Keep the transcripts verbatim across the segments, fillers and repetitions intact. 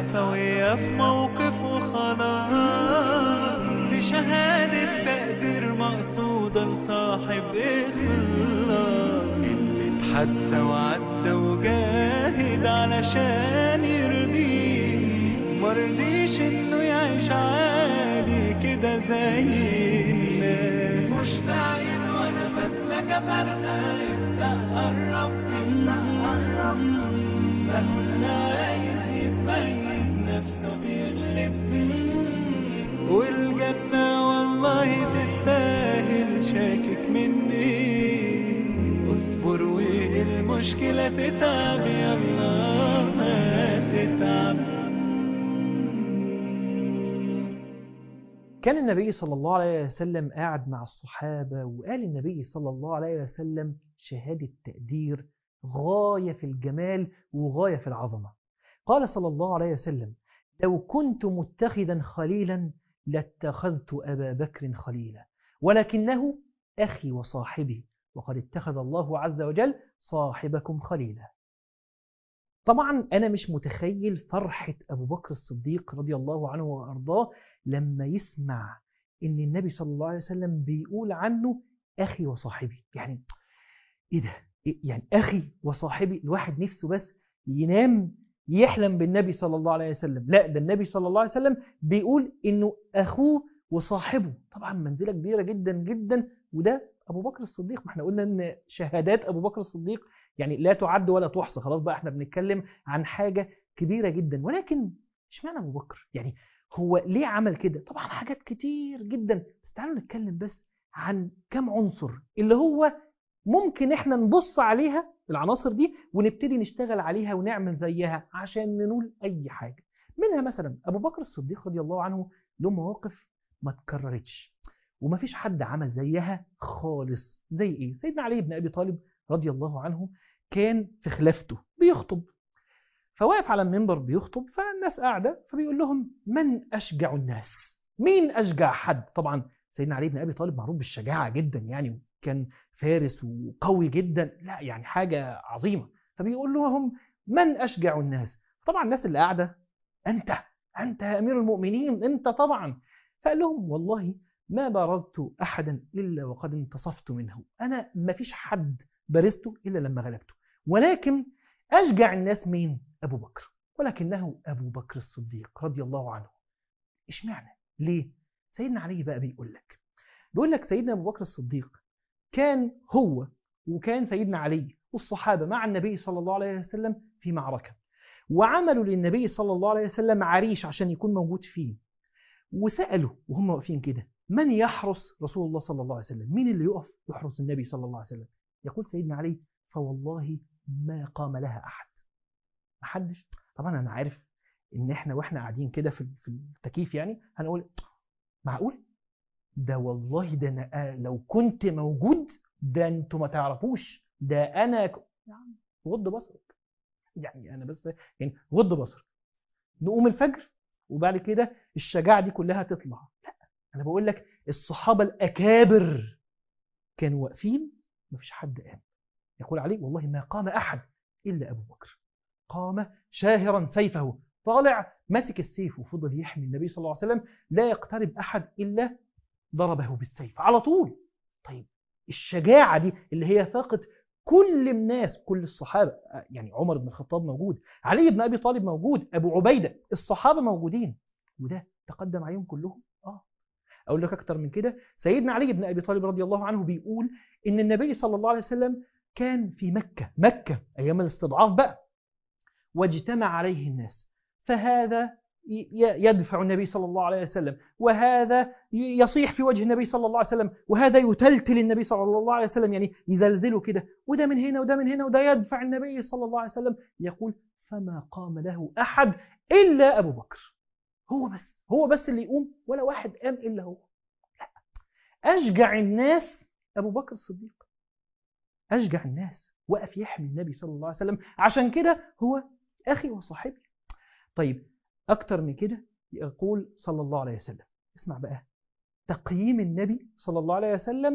عفوية في موقف وخلاص، دي شهادة تقدير مقصودة لصاحب إخلاص، اللي اتحدى وعدى وجاهد علشان يرضيه، مرضيش إنه يعيش عادي كده زي الناس. مشتاق وأنا فاتلك فرقة، يبدأ قرب يبدأ قرب، بقول عايز يتميز نفسه بيغلب، والجنة والله تستاهل، شاكك مني اصبر والمشكلة تتعب، يلا ما تتعب. كان النبي صلى الله عليه وسلم قاعد مع الصحابة، وقال النبي صلى الله عليه وسلم شهادة تقدير غاية في الجمال وغاية في العظمة. قال صلى الله عليه وسلم: لو كنت متخذا خليلا لاتخذت أبا بكر خليلا، ولكنه أخي وصاحبي، وقد اتخذ الله عز وجل صاحبكم خليلا. طبعا أنا مش متخيل فرحة أبو بكر الصديق رضي الله عنه وأرضاه لما يسمع إن النبي صلى الله عليه وسلم بيقول عنه أخي وصاحبي. يعني إيه ده؟ يعني أخي وصاحبي، الواحد نفسه بس ينام يحلم بالنبي صلى الله عليه وسلم. لا، ده النبي صلى الله عليه وسلم بيقول إنه أخوه وصاحبه. طبعا منزلة كبيرة جدا جدا، وده أبو بكر الصديق. ما احنا قلنا إن شهادات أبو بكر الصديق يعني لا تعد ولا تحصى. خلاص بقى احنا بنتكلم عن حاجة كبيرة جدا. ولكن اشمعنى أبو بكر؟ يعني هو ليه عمل كده؟ طبعا حاجات كتير جدا، بس تعالوا نتكلم بس عن كم عنصر اللي هو ممكن احنا نبص عليها، العناصر دي، ونبتدي نشتغل عليها ونعمل زيها عشان ننول اي حاجة منها. مثلا ابو بكر الصديق رضي الله عنه له مواقف ما تكررتش وما فيش حد عمل زيها خالص. زي ايه؟ سيدنا علي بن ابي طالب رضي الله عنه كان في خلافته بيخطب، فواقف على المنبر بيخطب، فالناس قاعدة، فبيقول لهم: من أشجع الناس؟ مين أشجع حد؟ طبعا سيدنا علي بن أبي طالب معروف بالشجاعة جدا، يعني كان فارس وقوي جدا، لا يعني حاجة عظيمة. فبيقول لهم: من أشجع الناس؟ طبعا الناس اللي قاعدة: أنت أنت يا أمير المؤمنين، أنت طبعا. فقال لهم: والله ما بارزت أحدا إلا وقد انتصفت منه، أنا ما فيش حد بارزته إلا لما غلبته، ولكن أشجع الناس مين؟ أبو بكر، ولكنه أبو بكر الصديق رضي الله عنه. إشمعنى؟ ليه؟ سيدنا علي بقى بيقول لك بيقول لك سيدنا أبو بكر الصديق كان هو وكان سيدنا علي والصحابة مع النبي صلى الله عليه وسلم في معركة، وعملوا للنبي صلى الله عليه وسلم عريش عشان يكون موجود فيه، وسألوا وهم واقفين كده: من يحرس رسول الله صلى الله عليه وسلم؟ مين اللي يقف يحرس النبي صلى الله عليه وسلم؟ يقول سيدنا علي: فوالله ما قام لها أحد. محدش. طبعا انا عارف ان احنا واحنا قاعدين كده في في التكييف يعني هنقول: معقول؟ ده والله ده انا لو كنت موجود ده انتوا ما تعرفوش، ده انا ك... يعني غض بصرك، يعني انا بس يعني غض بصرك. نقوم الفجر وبعد كده الشجاعة دي كلها تطلع؟ لا، انا بقول لك الصحابة الاكابر كانوا واقفين مفيش حد قام. يقول علي: والله ما قام احد الا ابو بكر، قام شاهرا سيفه، طالع ماسك السيف وفضل يحمي النبي صلى الله عليه وسلم، لا يقترب أحد إلا ضربه بالسيف على طول. طيب الشجاعة دي اللي هي ثاقت كل الناس، كل الصحابة، يعني عمر بن الخطاب موجود، علي بن أبي طالب موجود، أبو عبيدة، الصحابة موجودين، وده تقدم عليهم كلهم. آه أقول لك أكتر من كده، سيدنا علي بن أبي طالب رضي الله عنه بيقول إن النبي صلى الله عليه وسلم كان في مكة مكة أيام الاستضعاف بقى، واجتمع عليه الناس، فهذا يدفع النبي صلى الله عليه وسلم، وهذا يصيح في وجه النبي صلى الله عليه وسلم، وهذا يتلتل النبي صلى الله عليه وسلم، يعني يزلزله كده، وده من هنا وده من هنا، وده يدفع النبي صلى الله عليه وسلم. يقول: فما قام له أحد إلا أبو بكر. هو بس هو بس اللي يقوم، ولا واحد قام إلا هو. لا، أشجع الناس أبو بكر الصديق، أشجع الناس، وقف يحمي النبي صلى الله عليه وسلم، عشان كده هو أخي وصاحبي. طيب أكتر من كده يقول صلى الله عليه وسلم، اسمع بقى تقييم النبي صلى الله عليه وسلم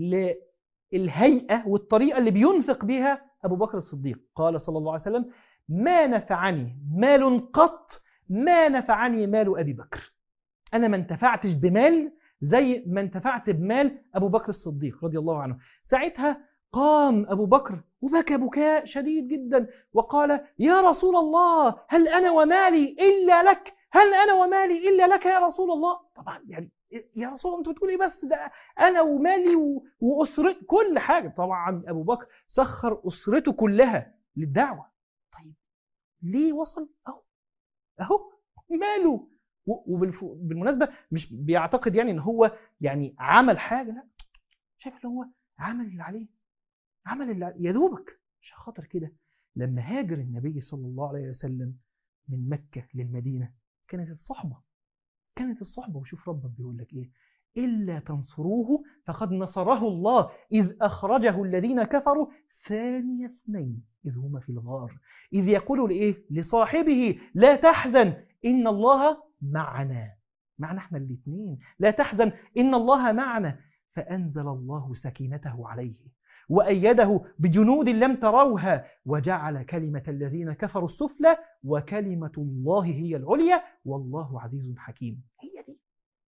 للهيئة والطريقة اللي بينفق بها أبو بكر الصديق. قال صلى الله عليه وسلم: ما نفعني مال قط ما نفعني مال أبي بكر، أنا ما انتفعتش بمال زي ما انتفعت بمال أبو بكر الصديق رضي الله عنه. ساعتها قام أبو بكر وبكى بكاء شديد جدا وقال يا رسول الله هل أنا ومالي إلا لك، هل أنا ومالي إلا لك يا رسول الله. طبعا يعني يا رسول الله أنت بتقول إيه بس، ده أنا ومالي وأسرتي كل حاجة. طبعا أبو بكر سخر أسرته كلها للدعوة. طيب ليه وصل؟ أهو أهو ماله. وبالمناسبة مش بيعتقد يعني ان هو يعني عمل حاجة، لا، شايف ان هو عمل اللي عليه، عمل اللي عليه يا دوبك. عشان خاطر كده لما هاجر النبي صلى الله عليه وسلم من مكة للمدينة كانت الصحبة كانت الصحبة وشوف ربك بيقول لك ايه، إلا تنصروه فقد نصره الله إذ أخرجه الذين كفروا ثاني اثنين إذ هما في الغار إذ يقول لإيه لصاحبه لا تحزن إن الله معنا، معنا احنا الاثنين، لا تحزن إن الله معنا. فأنزل الله سكينته عليه وأيده بجنود لم تروها وجعل كلمة الذين كفروا السفلى وكلمة الله هي العليا والله عزيز حكيم. هي دي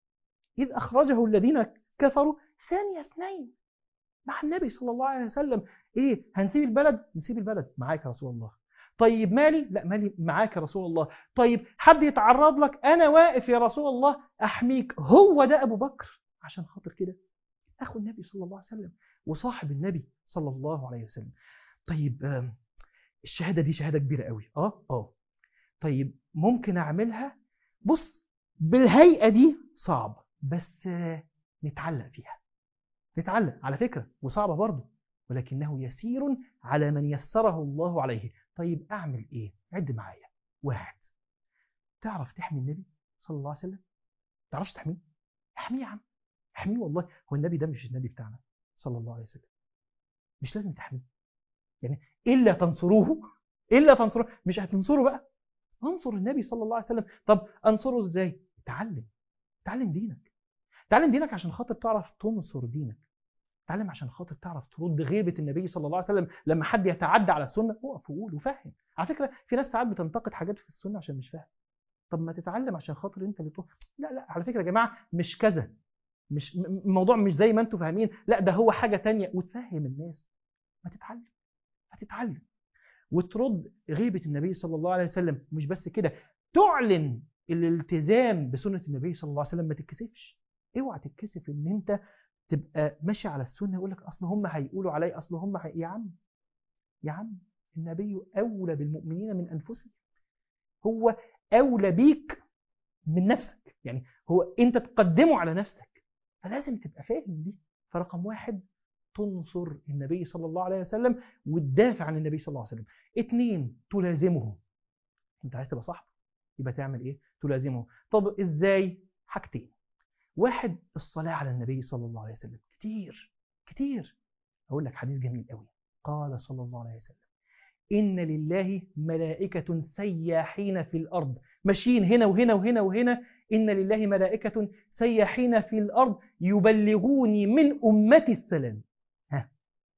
إذ أخرجه الذين كفروا ثاني اثنين مع النبي صلى الله عليه وسلم. إيه هنسيب البلد؟ نسيب البلد معاك يا رسول الله. طيب مالي؟ لا مالي معاك يا رسول الله. طيب حد يتعرض لك؟ أنا واقف يا رسول الله أحميك. هو ده أبو بكر. عشان خاطر كده أخو النبي صلى الله عليه وسلم وصاحب النبي صلى الله عليه وسلم. طيب الشهادة دي شهادة كبيرة قوي. آه آه طيب ممكن أعملها؟ بص بالهيئة دي صعب بس نتعلق فيها، نتعلق على فكرة وصعبة برضو ولكنه يسير على من يسره الله عليه. طيب أعمل إيه؟ عد معايا. واحد، تعرف تحمي النبي صلى الله عليه وسلم؟ تعرفش تحميه؟ احميه يا عم، احميه والله. هو النبي ده مش النبي بتاعنا صلى الله عليه وسلم، مش لازم تحميه يعني. إلا تنصروه إلا تنصروه مش هتنصره بقى، انصر النبي صلى الله عليه وسلم. طب أنصره إزاي؟ تعلم تعلم دينك تعلم دينك عشان خاطر تعرف تنصر دينك. تعلم عشان خاطر تعرف ترد غيبة النبي صلى الله عليه وسلم. لما حد يتعدى على السنة وقف وقول وفهم. على فكرة في ناس ساعات بتنتقد حاجات في السنة عشان مش فاهم. طب ما تتعلم عشان خاطر انت اللي تقول لا لا على فكرة يا جماعة مش كذا، مش الموضوع مش زي ما انتم فاهمين، لا ده هو حاجة تانية، وتفهم الناس. ما تتعلم هتتعلم وترد غيبة النبي صلى الله عليه وسلم. مش بس كده، تعلن الالتزام بسنة النبي صلى الله عليه وسلم. ما تتكسفش، اوعى تتكسف ان انت تبقى ماشي على السنة يقول لك أصل هم هيقولوا علي، أصل هم هي... يا عم يا عم النبي أولى بالمؤمنين من أنفسهم. هو أولى بيك من نفسك، يعني هو أنت تقدمه على نفسك، فلازم تبقى فاهم دي. فرقم واحد تنصر النبي صلى الله عليه وسلم وتدافع عن النبي صلى الله عليه وسلم. اتنين تلازمه. أنت عايز تبقى صاحبه يبقى تعمل إيه؟ تلازمه. طب إزاي؟ حاجتين. واحد الصلاة على النبي صلى الله عليه وسلم كتير كتير. أقول لك حديث جميل قوي. قال صلى الله عليه وسلم إن لله ملائكة سياحين في الأرض، ماشيين هنا وهنا وهنا وهنا. إن لله ملائكة سياحين في الأرض يبلغوني من أمتي السلام. ها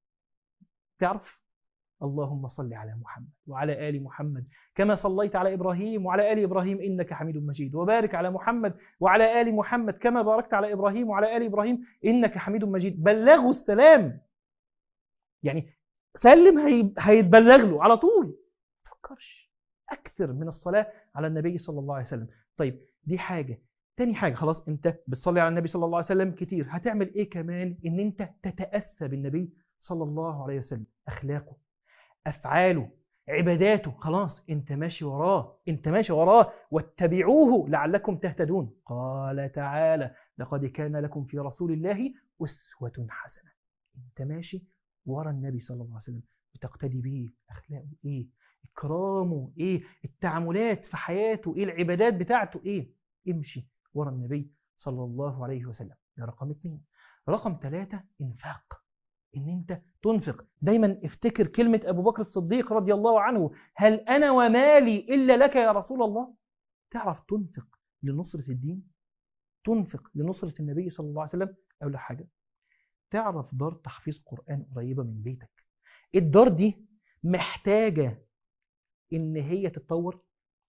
تعرف؟ اللهم صل على محمد وعلى آل محمد كما صليت على إبراهيم وعلى آل إبراهيم إنك حميد مجيد، وبارك على محمد وعلى آل محمد كما باركت على إبراهيم وعلى آل إبراهيم إنك حميد مجيد. بلغوا السلام، يعني سلم هيتبلغ له على طول. ما تفكرش، أكثر من الصلاة على النبي صلى الله عليه وسلم. طيب دي حاجة. تاني حاجة، خلاص أنت بتصلي على النبي صلى الله عليه وسلم كتير، هتعمل إيه كمان؟ إن أنت تتأسى بالنبي صلى الله عليه وسلم. أخلاقه، أفعاله، عباداته. خلاص أنت ماشي وراه أنت ماشي وراه واتبعوه لعلكم تهتدون. قال تعالى لقد كان لكم في رسول الله أسوة حسنة. أنت ماشي ورا النبي صلى الله عليه وسلم وتقتدي به. أخلاقه إيه؟ إكرامه إيه؟ التعاملات في حياته إيه؟ العبادات بتاعته إيه؟ امشي ورا النبي صلى الله عليه وسلم. ده رقم اثنين. رقم ثلاثة إنفاق، إن أنت تنفق. دايما افتكر كلمة أبو بكر الصديق رضي الله عنه، هل أنا ومالي إلا لك يا رسول الله. تعرف تنفق لنصرة الدين، تنفق لنصرة النبي صلى الله عليه وسلم. أول حاجة تعرف دار تحفيظ قرآن قريبة من بيتك. الدار دي محتاجة إن هي تتطور،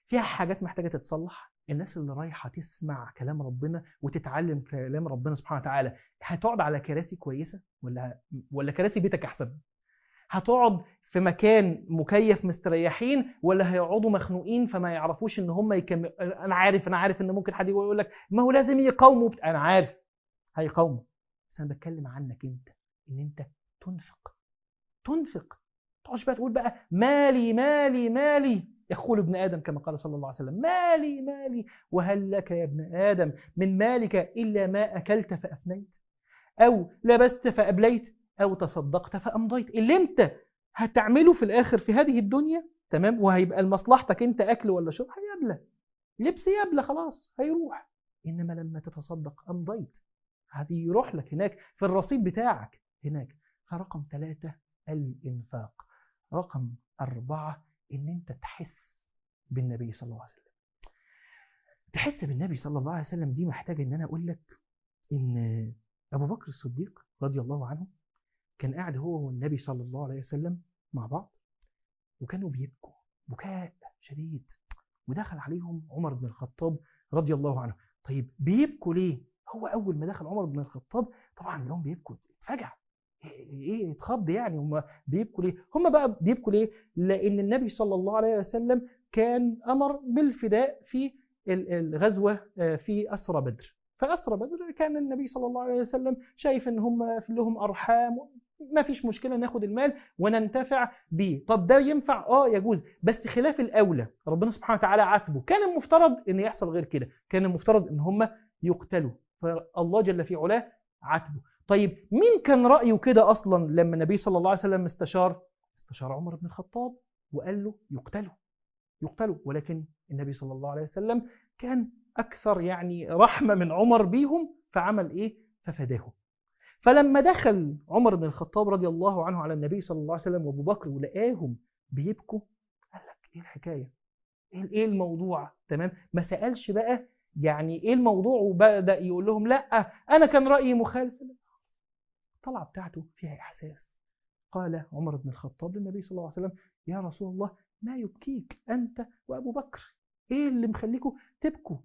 فيها حاجات محتاجة تتصلح. الناس اللي رايحة تسمع كلام ربنا وتتعلم كلام ربنا سبحانه وتعالى هتقعد على كراسي كويسة ولا ولا كراسي بيتك أحسن؟ هتقعد في مكان مكيف مستريحين ولا هيقعدوا مخنوقين فما يعرفوش ان هم يكملوا؟ انا عارف انا عارف ان ممكن حد يقول لك ما هو لازم يقاوموا، انا عارف هيقاوموا، بس انا بتكلم عنك انت، ان انت تنفق تنفق تقعدش بقى تقول بقى مالي مالي مالي، يقول ابن آدم كما قال صلى الله عليه وسلم مالي مالي وهل لك يا ابن آدم من مالك إلا ما أكلت فأفنيت أو لبست فأبليت أو تصدقت فأمضيت. اللي انت هتعمله في الآخر في هذه الدنيا تمام وهيبقى لمصلحتك انت أكل ولا شرب هيبلى، لبس يبلى خلاص هيروح، إنما لما تتصدق أمضيت هيروح لك هناك في الرصيد بتاعك هناك. فرقم ثلاثة الإنفاق. رقم أربعة إن أنت تحس بالنبي صلى الله عليه وسلم. تحس بالنبي صلى الله عليه وسلم دي محتاجة إن أنا أقول لك إن أبو بكر الصديق رضي الله عنه كان قاعد هو والنبي صلى الله عليه وسلم مع بعض وكانوا بيبكوا بكاء شديد، ودخل عليهم عمر بن الخطاب رضي الله عنه. طيب بيبكوا ليه؟ هو أول ما دخل عمر بن الخطاب طبعا لهم بيبكوا، اتفجع ايه اتخض يعني، هم بيبكوا ليه؟ هم بقى بيبكوا ليه؟ لأن النبي صلى الله عليه وسلم كان أمر بالفداء في الغزوة في أسرى بدر. فأسرى بدر كان النبي صلى الله عليه وسلم شايف ان هم في لهم أرحام، ما فيش مشكلة ناخد المال وننتفع به. طب ده ينفع؟ اه يجوز، بس خلاف الأولى ربنا سبحانه وتعالى عاتبه. كان المفترض ان يحصل غير كده، كان المفترض ان هم يقتلوا، فالله جل في علاه عاتبه. طيب مين كان رأيه كده أصلا لما النبي صلى الله عليه وسلم استشار؟ استشار عمر بن الخطاب وقال له يقتلوا يقتلوا، ولكن النبي صلى الله عليه وسلم كان أكثر يعني رحمة من عمر بيهم، فعمل إيه؟ ففداهم. فلما دخل عمر بن الخطاب رضي الله عنه على النبي صلى الله عليه وسلم وابو بكر ولقاهم بيبكوا، قال لك ايه الحكايه؟ ايه الموضوع؟ تمام، ما سالش بقى يعني ايه الموضوع وبدا يقول لهم لا انا كان رايي مخالف. الطلعه بتاعته فيها احساس. قال عمر بن الخطاب للنبي صلى الله عليه وسلم يا رسول الله ما يبكيك انت وابو بكر؟ ايه اللي مخليكوا تبكوا؟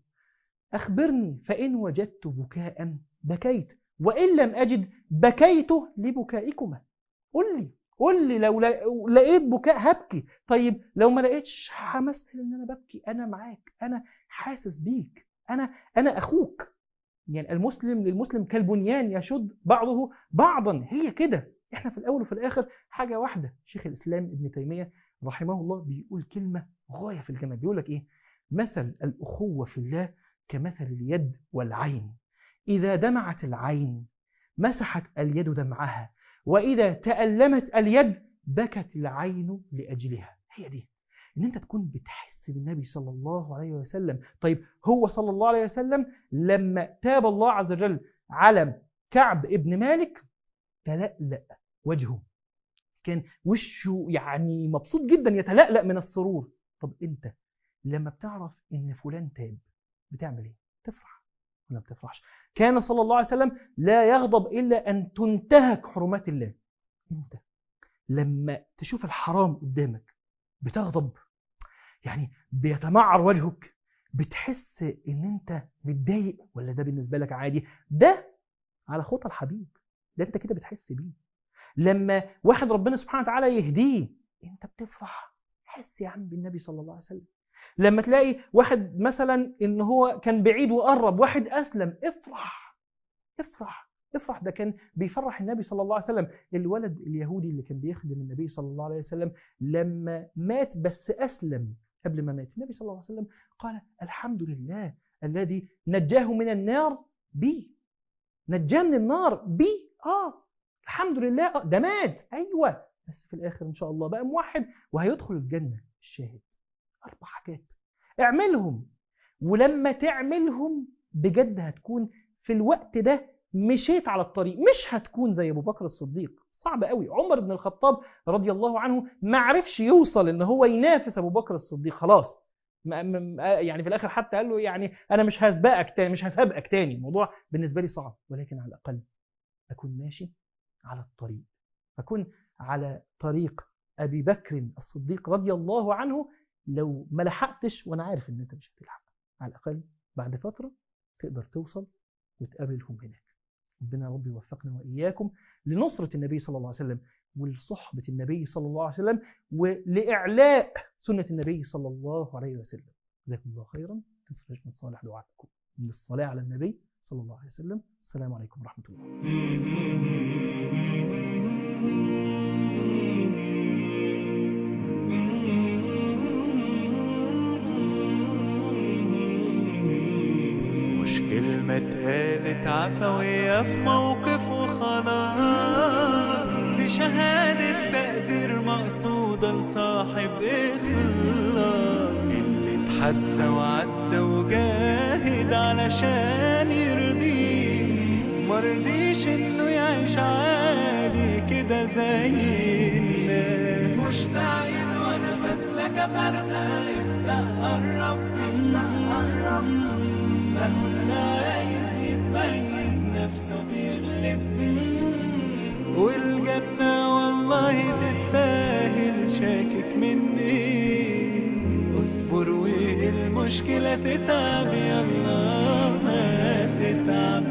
اخبرني فان وجدت بكاء بكيت وإن لم أجد بكيت لبكائكما. قل لي قل لي لو لقيت بكاء هبكي، طيب لو ما لقيتش همثل ان انا ببكي، انا معاك، انا حاسس بيك، انا انا اخوك. يعني المسلم للمسلم كالبنيان يشد بعضه بعضا، هي كده، احنا في الاول وفي الاخر حاجه واحده. شيخ الاسلام ابن تيميه رحمه الله بيقول كلمه غايه في الجمال، بيقول لك ايه؟ مثل الاخوه في الله كمثل اليد والعين، إذا دمعت العين مسحت اليد دمعها، وإذا تألمت اليد بكت العين لأجلها. هي دي، إن أنت تكون بتحس بالنبي صلى الله عليه وسلم. طيب هو صلى الله عليه وسلم لما تاب الله عز وجل على كعب ابن مالك تلألأ وجهه، كان وشه يعني مبسوط جدا يتلألأ من السرور. طب أنت لما بتعرف إن فلان تاب بتعمل إيه؟ تفرح ولا بتفرحش؟ كان صلى الله عليه وسلم لا يغضب إلا أن تنتهك حرمات الله. أنت لما تشوف الحرام قدامك بتغضب، يعني بيتمعر وجهك، بتحس إن أنت متضايق ولا ده بالنسبة لك عادي؟ ده على خطى الحبيب، ده أنت كده بتحس بيه. لما واحد ربنا سبحانه وتعالى يهديه أنت بتفرح، حس يا عم بالنبي صلى الله عليه وسلم. لما تلاقي واحد مثلا ان هو كان بعيد وقرب، واحد اسلم، افرح افرح افرح. ده كان بيفرح النبي صلى الله عليه وسلم. الولد اليهودي اللي كان بيخدم النبي صلى الله عليه وسلم لما مات بس اسلم، قبل ما مات النبي صلى الله عليه وسلم قال الحمد لله الذي نجاه من النار بي، نجاه من النار بي، اه الحمد لله. آه. ده مات ايوه، بس في الاخر ان شاء الله بقى موحد وهيدخل الجنه. الشاهد أربع حاجات اعملهم، ولما تعملهم بجد هتكون في الوقت ده مشيت على الطريق، مش هتكون زي أبو بكر الصديق. صعب قوي. عمر بن الخطاب رضي الله عنه ما عرفش يوصل إن هو ينافس أبو بكر الصديق، خلاص يعني في الآخر حتى قال له يعني أنا مش هسبقك تاني، مش هسبقك تاني، الموضوع بالنسبة لي صعب، ولكن على الأقل أكون ماشي على الطريق، أكون على طريق أبي بكر الصديق رضي الله عنه لو ما لحقتش، وأنا عارف إن أنت مش هتلحق، على الأقل بعد فترة تقدر توصل وتقابلهم هناك. ربنا يا رب يوفقنا وإياكم لنصرة النبي صلى الله عليه وسلم، ولصحبة النبي صلى الله عليه وسلم، ولإعلاء سنة النبي صلى الله عليه وسلم. جزاكم الله خيرا. تنسوش من صالح دعائكم من الصلاة على النبي صلى الله عليه وسلم. السلام عليكم ورحمة الله. كلمة اتقالت عفوية في موقف وخلاص، بشهادة تقدير مقصودة لصاحب إخلاص، اللي اتحدى وعدى وجاهد علشان يرضيه، مرضيش إنه يعيش عادي كده زي الناس. مشتاق وأنا بسلك فرقة، ابدأ قرب ابدأ قرب، لا عايز يتبين نفسه بيغلب، والجنة والله تستاهل، شاكك مني اصبر والمشكلة تتعب، يلا ما تتعب.